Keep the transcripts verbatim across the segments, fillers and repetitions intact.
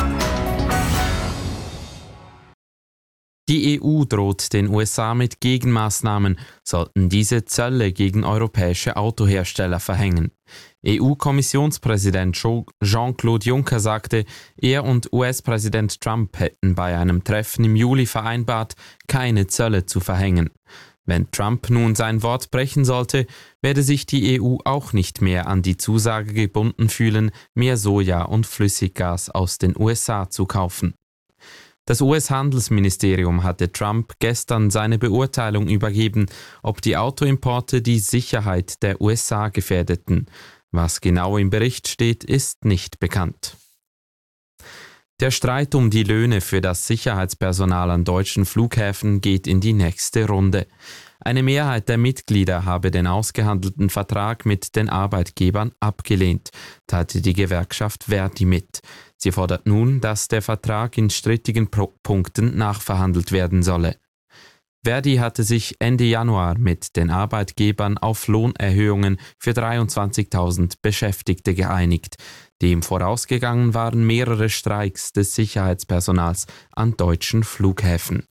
Die E U droht den U S A mit Gegenmaßnahmen, sollten diese Zölle gegen europäische Autohersteller verhängen. E U-Kommissionspräsident Jean-Claude Juncker sagte, er und U S-Präsident Trump hätten bei einem Treffen im Juli vereinbart, keine Zölle zu verhängen. Wenn Trump nun sein Wort brechen sollte, werde sich die E U auch nicht mehr an die Zusage gebunden fühlen, mehr Soja und Flüssiggas aus den U S A zu kaufen. Das U S-Handelsministerium hatte Trump gestern seine Beurteilung übergeben, ob die Autoimporte die Sicherheit der U S A gefährdeten. Was genau im Bericht steht, ist nicht bekannt. Der Streit um die Löhne für das Sicherheitspersonal an deutschen Flughäfen geht in die nächste Runde. Eine Mehrheit der Mitglieder habe den ausgehandelten Vertrag mit den Arbeitgebern abgelehnt, teilte die Gewerkschaft Verdi mit. Sie fordert nun, dass der Vertrag in strittigen Pro- Punkten nachverhandelt werden solle. Verdi hatte sich Ende Januar mit den Arbeitgebern auf Lohnerhöhungen für dreiundzwanzigtausend Beschäftigte geeinigt. Dem vorausgegangen waren mehrere Streiks des Sicherheitspersonals an deutschen Flughäfen.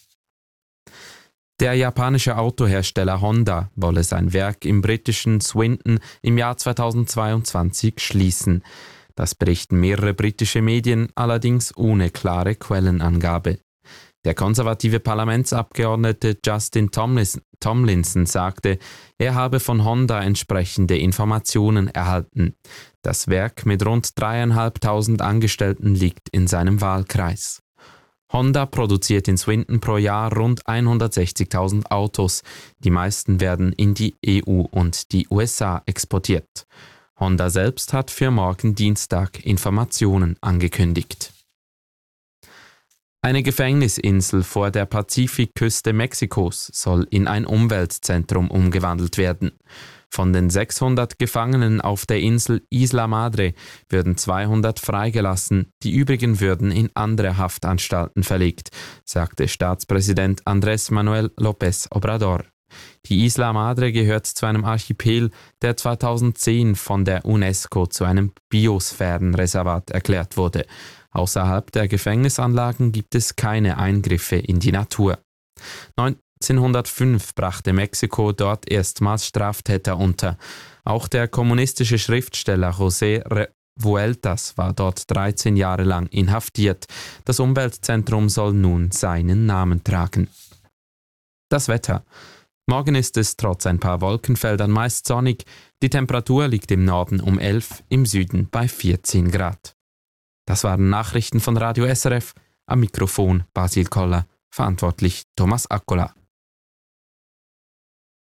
Der japanische Autohersteller Honda wolle sein Werk im britischen Swindon im Jahr zweitausendzweiundzwanzig schließen. Das berichten mehrere britische Medien, allerdings ohne klare Quellenangabe. Der konservative Parlamentsabgeordnete Justin Tomlinson sagte, er habe von Honda entsprechende Informationen erhalten. Das Werk mit rund dreieinhalbtausend Angestellten liegt in seinem Wahlkreis. Honda produziert in Swindon pro Jahr rund hundertsechzigtausend Autos. Die meisten werden in die E U und die U S A exportiert. Honda selbst hat für morgen Dienstag Informationen angekündigt. Eine Gefängnisinsel vor der Pazifikküste Mexikos soll in ein Umweltzentrum umgewandelt werden. Von den sechshundert Gefangenen auf der Insel Isla Madre würden zweihundert freigelassen, die übrigen würden in andere Haftanstalten verlegt, sagte Staatspräsident Andrés Manuel López Obrador. Die Isla Madre gehört zu einem Archipel, der zweitausendzehn von der UNESCO zu einem Biosphärenreservat erklärt wurde. Außerhalb der Gefängnisanlagen gibt es keine Eingriffe in die Natur. neunzehnhundertfünf brachte Mexiko dort erstmals Straftäter unter. Auch der kommunistische Schriftsteller José Revueltas war dort dreizehn Jahre lang inhaftiert. Das Umweltzentrum soll nun seinen Namen tragen. Das Wetter. Morgen ist es trotz ein paar Wolkenfeldern meist sonnig. Die Temperatur liegt im Norden um elf, im Süden bei vierzehn Grad. Das waren Nachrichten von Radio S R F. Am Mikrofon Basil Koller, verantwortlich Thomas Akkola.